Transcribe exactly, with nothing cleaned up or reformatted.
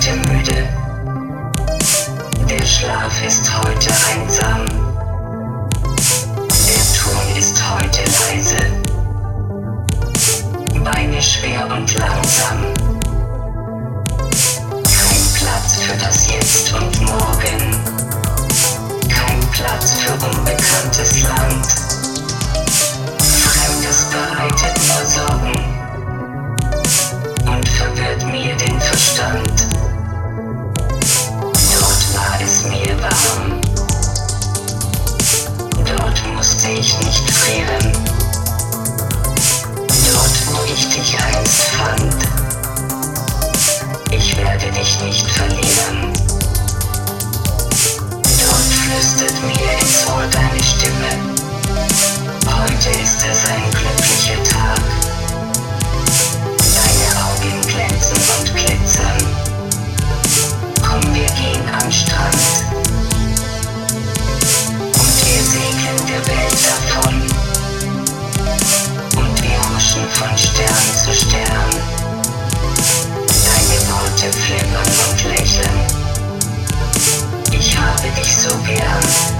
heute müde. Der Schlaf ist heute einsam. Der Ton ist heute leise. Beine schwer und langsam. Kein Platz für das Jetzt und Morgen. Kein Platz für unbekanntes Land. Fremdes bereitet nur Sorgen und verwirrt mir den Verstand. Dort war es mir warm. Dort musste ich nicht frieren. Dort, wo ich dich einst fand. Ich werde dich nicht verlieren. Dort flüstert mir ins Ohr deine Stimme. Heute ist es ein glücklicher Tag. Deine Augen glänzen und glitzern. Komm, wir gehen am Strand. Und wir segeln der Welt davon. Und wir huschen von Stern zu Stern. Deine Worte flimmern und lächeln. Ich habe dich so gern.